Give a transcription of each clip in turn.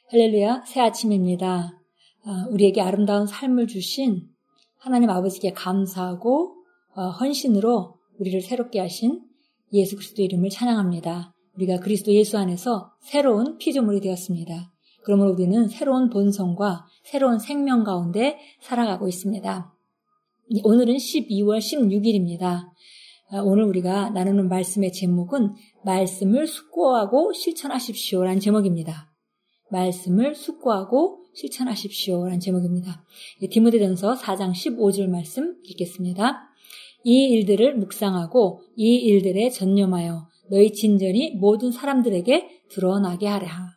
할렐루야, 새 아침입니다. 우리에게 아름다운 삶을 주신 하나님 아버지께 감사하고 헌신으로 우리를 새롭게 하신 예수 그리스도 이름을 찬양합니다. 우리가 그리스도 예수 안에서 새로운 피조물이 되었습니다. 그러므로 우리는 새로운 본성과 새로운 생명 가운데 살아가고 있습니다. 오늘은 12월 16일입니다. 오늘 우리가 나누는 말씀의 제목은 말씀을 숙고하고 실천하십시오라는 제목입니다. 말씀을 숙고하고 실천하십시오라는 제목입니다. 디모데전서 4장 15절 말씀 읽겠습니다. 이 일들을 묵상하고 이 일들에 전념하여 너희 진전이 모든 사람들에게 드러나게 하라.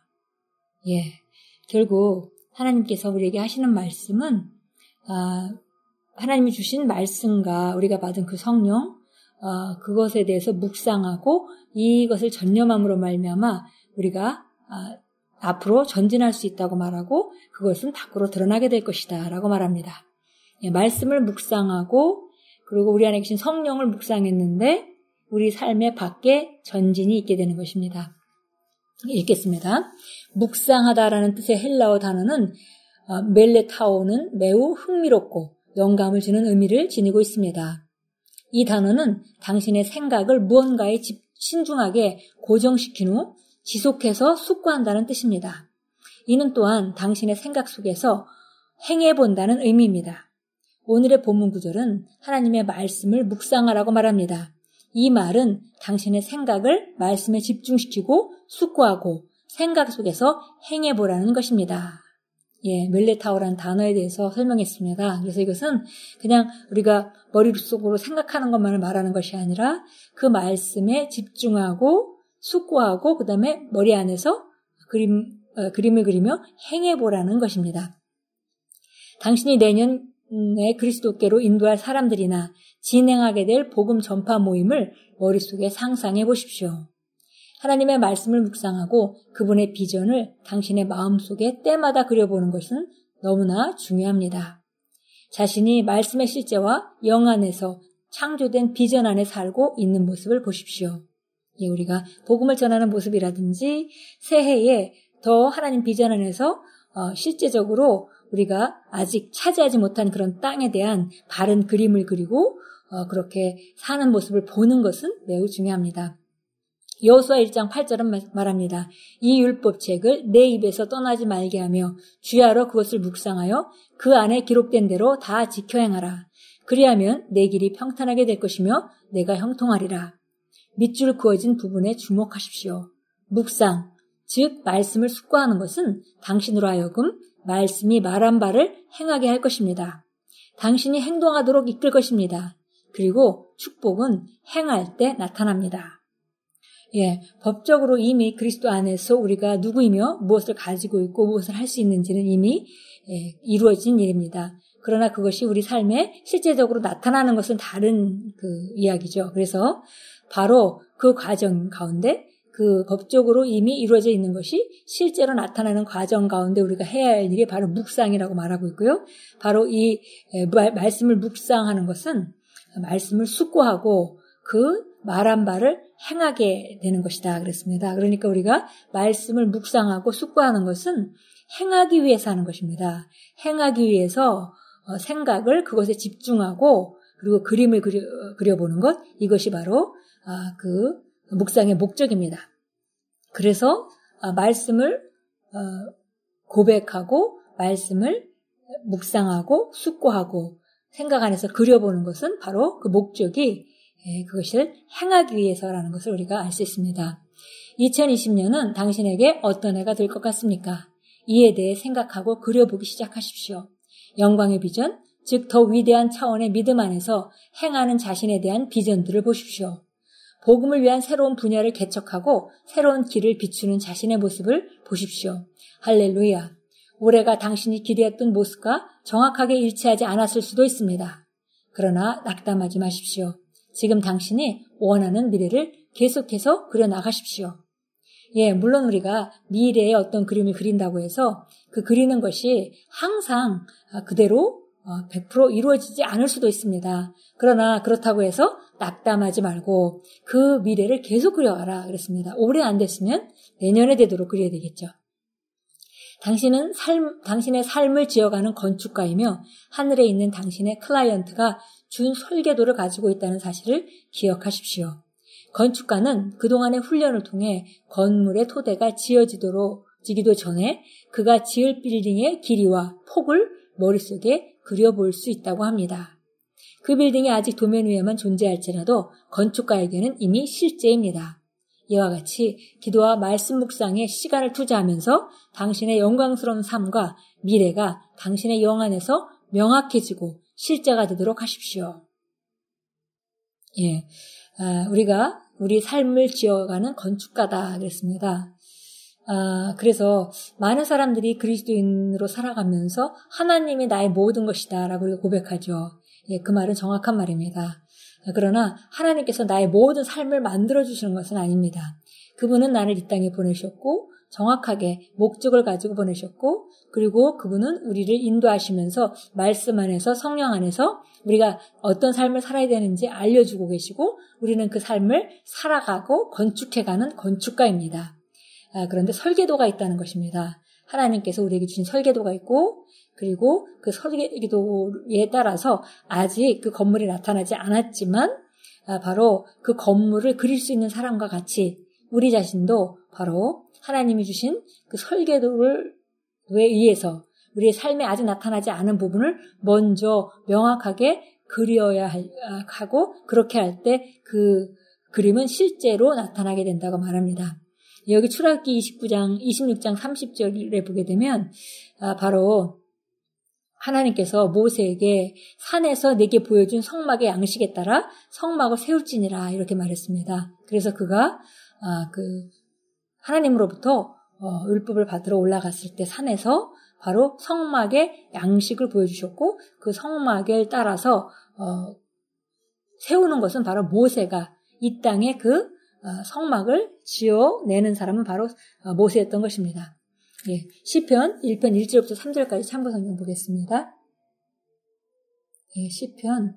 결국 하나님께서 우리에게 하시는 말씀은 하나님이 주신 말씀과 우리가 받은 그 성령 그것에 대해서 묵상하고 이것을 전념함으로 말미암아 우리가 앞으로 전진할 수 있다고 말하고 그것은 밖으로 드러나게 될 것이다 라고 말합니다. 말씀을 묵상하고 그리고 우리 안에 계신 성령을 묵상했는데 우리 삶의 밖에 전진이 있게 되는 것입니다. 읽겠습니다. 묵상하다라는 뜻의 헬라어 단어는 멜레타오는 매우 흥미롭고 영감을 주는 의미를 지니고 있습니다. 이 단어는 당신의 생각을 무언가에 신중하게 고정시킨 후 지속해서 숙고한다는 뜻입니다. 이는 또한 당신의 생각 속에서 행해본다는 의미입니다. 오늘의 본문 구절은 하나님의 말씀을 묵상하라고 말합니다. 이 말은 당신의 생각을 말씀에 집중시키고 숙고하고 생각 속에서 행해보라는 것입니다. 멜레타오라는 단어에 대해서 설명했습니다. 그래서 이것은 그냥 우리가 머릿속으로 생각하는 것만을 말하는 것이 아니라 그 말씀에 집중하고 숙고하고 그 다음에 머리 안에서 그림을 그리며 행해보라는 것입니다. 당신이 내년에 그리스도께로 인도할 사람들이나 진행하게 될 복음 전파 모임을 머릿속에 상상해 보십시오. 하나님의 말씀을 묵상하고 그분의 비전을 당신의 마음속에 때마다 그려보는 것은 너무나 중요합니다. 자신이 말씀의 실제와 영 안에서 창조된 비전 안에 살고 있는 모습을 보십시오. 우리가 복음을 전하는 모습이라든지 새해에 더 하나님 비전 안에서 실제적으로 우리가 아직 차지하지 못한 그런 땅에 대한 바른 그림을 그리고 그렇게 사는 모습을 보는 것은 매우 중요합니다. 여호수아 1장 8절은 말합니다. 이 율법책을 내 입에서 떠나지 말게 하며 주야로 그것을 묵상하여 그 안에 기록된 대로 다 지켜 행하라. 그리하면 내 길이 평탄하게 될 것이며 내가 형통하리라. 밑줄 그어진 부분에 주목하십시오. 묵상, 즉 말씀을 숙고하는 것은 당신으로 하여금 말씀이 말한 바를 행하게 할 것입니다. 당신이 행동하도록 이끌 것입니다. 그리고 축복은 행할 때 나타납니다. 법적으로 이미 그리스도 안에서 우리가 누구이며 무엇을 가지고 있고 무엇을 할 수 있는지는 이미 이루어진 일입니다. 그러나 그것이 우리 삶에 실제적으로 나타나는 것은 다른 이야기죠. 그래서 바로 그 과정 가운데 그 법적으로 이미 이루어져 있는 것이 실제로 나타나는 과정 가운데 우리가 해야 할 일이 바로 묵상이라고 말하고 있고요. 바로 이 말씀을 묵상하는 것은 말씀을 숙고하고 그 말한 바를 행하게 되는 것이다 그랬습니다. 그러니까 우리가 말씀을 묵상하고 숙고하는 것은 행하기 위해서 하는 것입니다. 행하기 위해서 생각을 그것에 집중하고 그리고 그림을 그려보는 것, 이것이 바로 그 묵상의 목적입니다. 그래서 말씀을 고백하고 말씀을 묵상하고 숙고하고 생각 안에서 그려보는 것은 바로 그 목적이 그것을 행하기 위해서라는 것을 우리가 알 수 있습니다. 2020년은 당신에게 어떤 해가 될 것 같습니까? 이에 대해 생각하고 그려보기 시작하십시오. 영광의 비전, 즉 더 위대한 차원의 믿음 안에서 행하는 자신에 대한 비전들을 보십시오. 복음을 위한 새로운 분야를 개척하고 새로운 길을 비추는 자신의 모습을 보십시오. 할렐루야. 올해가 당신이 기대했던 모습과 정확하게 일치하지 않았을 수도 있습니다. 그러나 낙담하지 마십시오. 지금 당신이 원하는 미래를 계속해서 그려나가십시오. 물론 우리가 미래에 어떤 그림을 그린다고 해서 그 그리는 것이 항상 그대로 100% 이루어지지 않을 수도 있습니다. 그러나 그렇다고 해서 낙담하지 말고 그 미래를 계속 그려가라 그랬습니다. 올해 안 됐으면 내년에 되도록 그려야 되겠죠. 당신의 삶을 지어가는 건축가이며 하늘에 있는 당신의 클라이언트가 준 설계도를 가지고 있다는 사실을 기억하십시오. 건축가는 그동안의 훈련을 통해 건물의 토대가 지기도 전에 그가 지을 빌딩의 길이와 폭을 머릿속에 그려볼 수 있다고 합니다. 그 빌딩이 아직 도면 위에만 존재할지라도 건축가에게는 이미 실제입니다. 이와 같이 기도와 말씀 묵상에 시간을 투자하면서 당신의 영광스러운 삶과 미래가 당신의 영 안에서 명확해지고 실제가 되도록 하십시오. 예, 우리가 우리 삶을 지어가는 건축가다 그랬습니다. 그래서 많은 사람들이 그리스도인으로 살아가면서 하나님이 나의 모든 것이다 라고 우리가 고백하죠. 예, 그 말은 정확한 말입니다. 그러나 하나님께서 나의 모든 삶을 만들어주시는 것은 아닙니다. 그분은 나를 이 땅에 보내셨고 정확하게 목적을 가지고 보내셨고 그리고 그분은 우리를 인도하시면서 말씀 안에서 성령 안에서 우리가 어떤 삶을 살아야 되는지 알려주고 계시고 우리는 그 삶을 살아가고 건축해가는 건축가입니다. 그런데 설계도가 있다는 것입니다. 하나님께서 우리에게 주신 설계도가 있고 그리고 그 설계도에 따라서 아직 그 건물이 나타나지 않았지만 바로 그 건물을 그릴 수 있는 사람과 같이 우리 자신도 바로 하나님이 주신 그 설계도에 의해서 우리의 삶에 아직 나타나지 않은 부분을 먼저 명확하게 그려야 하고 그렇게 할 때 그 그림은 실제로 나타나게 된다고 말합니다. 여기 출애굽기 26장 30절에 보게 되면 바로 하나님께서 모세에게 산에서 내게 보여준 성막의 양식에 따라 성막을 세울지니라 이렇게 말했습니다. 그래서 그가 하나님으로부터 율법을 받으러 올라갔을 때 산에서 바로 성막의 양식을 보여주셨고 그 성막을 따라서 세우는 것은 바로 모세가 이 땅에 그 성막을 지어내는 사람은 바로 모세였던 것입니다. 예, 시편 1편 1절부터 3절까지 참고 성경 보겠습니다. 예, 시편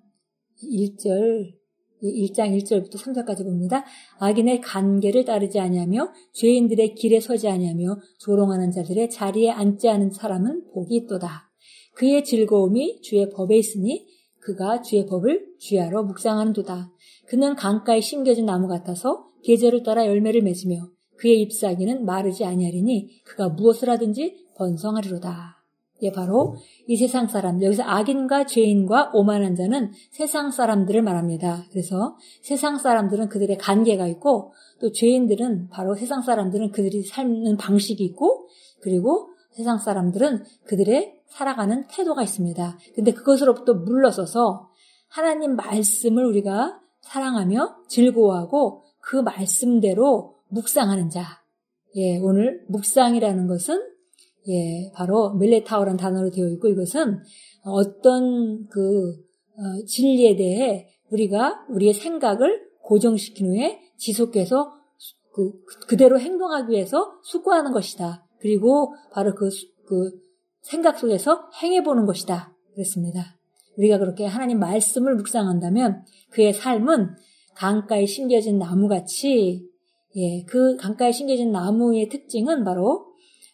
1장 1절부터 3절까지 봅니다. 악인의 간계를 따르지 아니하며 죄인들의 길에 서지 아니하며 조롱하는 자들의 자리에 앉지 않은 사람은 복이 있도다. 그의 즐거움이 주의 법에 있으니 그가 주의 법을 주야로 묵상하는도다. 그는 강가에 심겨진 나무 같아서 계절을 따라 열매를 맺으며 그의 잎사귀는 마르지 아니하리니 그가 무엇을 하든지 번성하리로다. 예, 바로 이 세상 사람, 여기서 악인과 죄인과 오만한 자는 세상 사람들을 말합니다. 그래서 세상 사람들은 그들의 관계가 있고 또 죄인들은 바로 세상 사람들은 그들이 사는 방식이 있고 그리고 세상 사람들은 그들의 살아가는 태도가 있습니다. 근데 그것으로부터 물러서서 하나님 말씀을 우리가 사랑하며 즐거워하고 그 말씀대로 묵상하는 자. 예, 오늘 묵상이라는 것은 예, 바로 멜레타오라는 단어로 되어 있고 이것은 어떤 진리에 대해 우리가 우리의 생각을 고정시킨 후에 지속해서 그대로 행동하기 위해서 숙고하는 것이다. 그리고 바로 그 생각 속에서 행해보는 것이다. 그랬습니다. 우리가 그렇게 하나님 말씀을 묵상한다면 그의 삶은 강가에 심겨진 나무같이 예, 그 강가에 심겨진 나무의 특징은 바로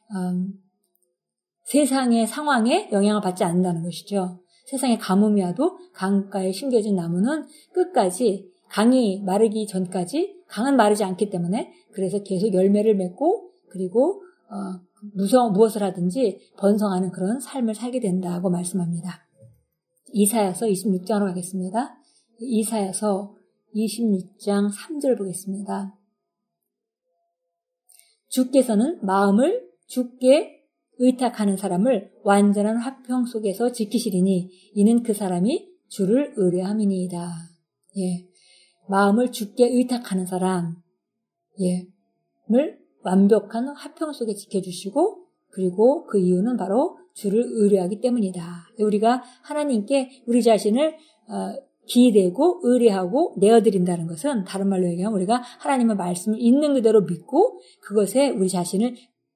세상의 상황에 영향을 받지 않는다는 것이죠. 세상에 가뭄이 와도 강가에 심겨진 나무는 끝까지 강이 마르기 전까지 강은 마르지 않기 때문에 그래서 계속 열매를 맺고 그리고 무엇을 하든지 번성하는 그런 삶을 살게 된다고 말씀합니다. 이사야서 26장으로 가겠습니다. 이사야서 26장 3절 보겠습니다. 주께서는 마음을 주께 의탁하는 사람을 완전한 화평 속에서 지키시리니 이는 그 사람이 주를 의뢰함이니이다. 예, 마음을 주께 의탁하는 사람, 을 완벽한 화평 속에 지켜주시고 그리고 그 이유는 바로 주를 의뢰하기 때문이다. 우리가 하나님께 우리 자신을 기대고 의뢰하고 내어드린다는 것은 다른 말로 얘기하면 우리가 하나님의 말씀을 있는 그대로 믿고 그것에 우리 자신을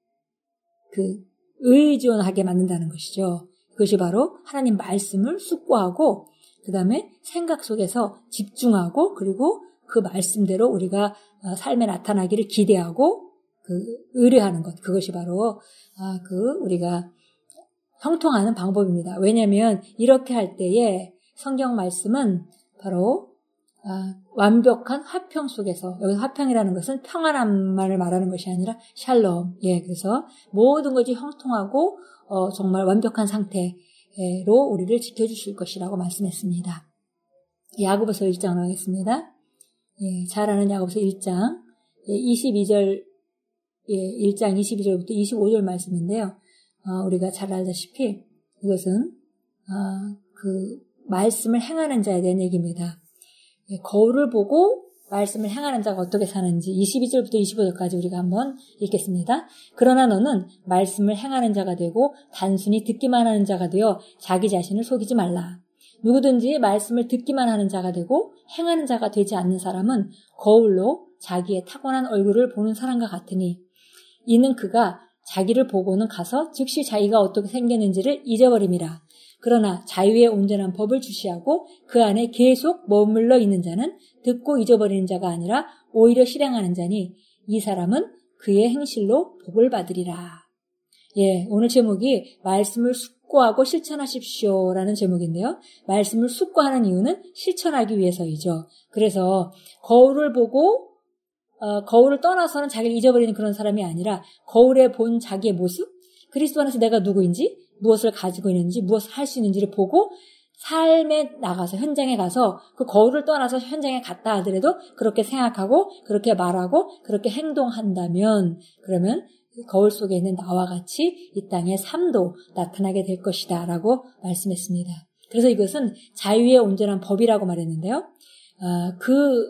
의존하게 만든다는 것이죠. 그것이 바로 하나님 말씀을 숙고하고 그 다음에 생각 속에서 집중하고 그리고 그 말씀대로 우리가 삶에 나타나기를 기대하고 의뢰하는 것, 그것이 바로 우리가 형통하는 방법입니다. 왜냐하면 이렇게 할 때에 성경 말씀은 바로 완벽한 화평 속에서, 여기 화평이라는 것은 평안함만을 말하는 것이 아니라 샬롬. 그래서 모든 것이 형통하고 정말 완벽한 상태로 우리를 지켜주실 것이라고 말씀했습니다. 야고보서 1장으로 하겠습니다. 잘 아는 야고보서 1장 22절 1장 22절부터 25절 말씀인데요. 우리가 잘 알다시피 이것은 말씀을 행하는 자에 대한 얘기입니다. 거울을 보고 말씀을 행하는 자가 어떻게 사는지 22절부터 25절까지 우리가 한번 읽겠습니다. 그러나 너는 말씀을 행하는 자가 되고 단순히 듣기만 하는 자가 되어 자기 자신을 속이지 말라. 누구든지 말씀을 듣기만 하는 자가 되고 행하는 자가 되지 않는 사람은 거울로 자기의 타고난 얼굴을 보는 사람과 같으니 이는 그가 자기를 보고는 가서 즉시 자기가 어떻게 생겼는지를 잊어버림이라. 그러나 자유의 온전한 법을 주시하고 그 안에 계속 머물러 있는 자는 듣고 잊어버리는 자가 아니라 오히려 실행하는 자니 이 사람은 그의 행실로 복을 받으리라. 오늘 제목이 말씀을 숙고하고 실천하십시오라는 제목인데요. 말씀을 숙고하는 이유는 실천하기 위해서이죠. 그래서 거울을 보고 거울을 떠나서는 자기를 잊어버리는 그런 사람이 아니라 거울에 본 자기의 모습, 그리스도 안에서 내가 누구인지, 무엇을 가지고 있는지, 무엇을 할 수 있는지를 보고 삶에 나가서 현장에 가서 그 거울을 떠나서 현장에 갔다 하더라도 그렇게 생각하고 그렇게 말하고 그렇게 행동한다면 그러면 거울 속에 있는 나와 같이 이 땅의 삶도 나타나게 될 것이다 라고 말씀했습니다. 그래서 이것은 자유의 온전한 법이라고 말했는데요. 그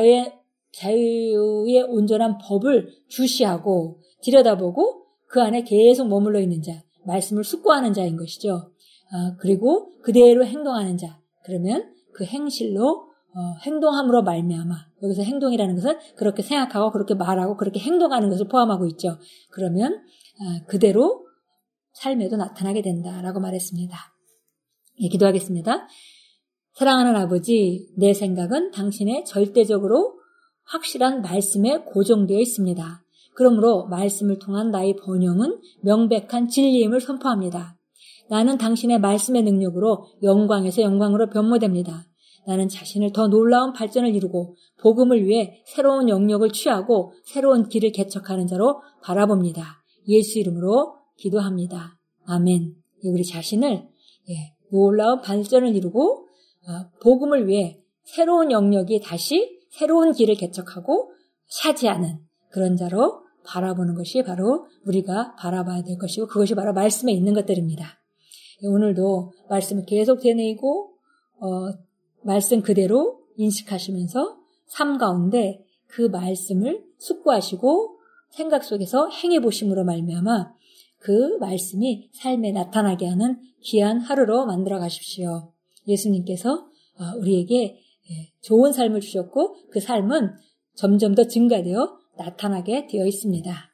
자유의 온전한 법을 주시하고 들여다보고 그 안에 계속 머물러 있는 자, 말씀을 숙고하는 자인 것이죠. 그리고 그대로 행동하는 자, 그러면 그 행실로 행동함으로 말미암아, 여기서 행동이라는 것은 그렇게 생각하고 그렇게 말하고 그렇게 행동하는 것을 포함하고 있죠. 그러면 그대로 삶에도 나타나게 된다라고 말했습니다. 기도하겠습니다. 사랑하는 아버지, 내 생각은 당신의 절대적으로 확실한 말씀에 고정되어 있습니다. 그러므로 말씀을 통한 나의 번영은 명백한 진리임을 선포합니다. 나는 당신의 말씀의 능력으로 영광에서 영광으로 변모됩니다. 나는 자신을 더 놀라운 발전을 이루고 복음을 위해 새로운 영역을 취하고 새로운 길을 개척하는 자로 바라봅니다. 예수 이름으로 기도합니다. 아멘. 우리 자신을 놀라운 발전을 이루고 복음을 위해 새로운 영역이 다시 새로운 길을 개척하고 차지하는 그런 자로 바라보는 것이 바로 우리가 바라봐야 될 것이고 그것이 바로 말씀에 있는 것들입니다. 오늘도 말씀을 계속 되뇌이고 말씀 그대로 인식하시면서 삶 가운데 그 말씀을 숙고하시고 생각 속에서 행해보심으로 말미암아 그 말씀이 삶에 나타나게 하는 귀한 하루로 만들어 가십시오. 예수님께서 우리에게 좋은 삶을 주셨고 그 삶은 점점 더 증가되어 나타나게 되어 있습니다.